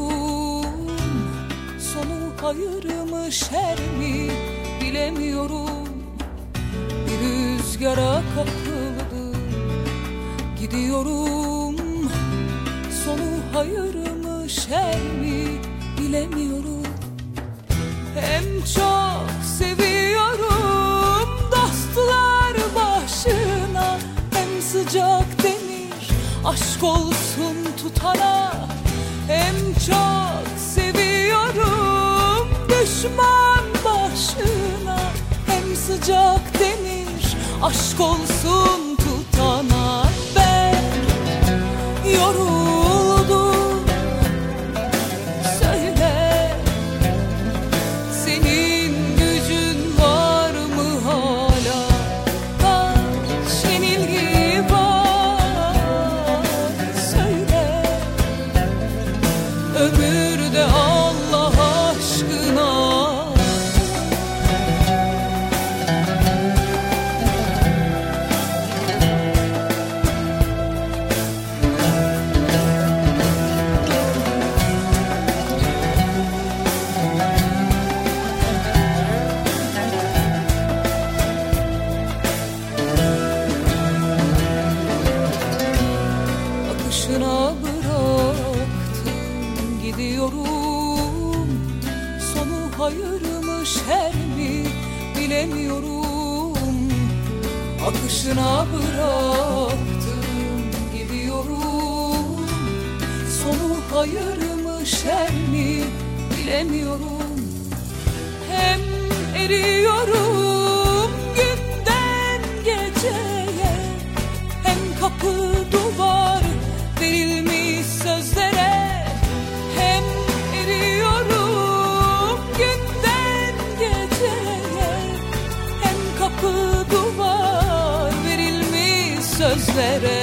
Gidiyorum, sonu hayır mı şer mi bilemiyorum. Bir rüzgara kapıldım. Gidiyorum, sonu hayır mı şer mi bilemiyorum. Hem çok seviyorum dostlar başına, hem sıcak demir aşk olsun tutana. Hem çok seviyorum düşman başına, hem sıcak demir aşk olsun tutana. Ben yoruldum, söyle senin gücün var mı hala? Kaç yenilgi var söyle, ömürde Allah aşkına. Akışına bıraktım gidiyorum, sonu hayır mı şer mi bilemiyorum. Akışına bıraktım gidiyorum, sonu hayır mı şer mi bilemiyorum. Hem eriyorum günden geceye, hem kapı duvar verilmiş sözlere. Hem eriyorum günden geceye, hem kapı duvar verilmiş sözlere.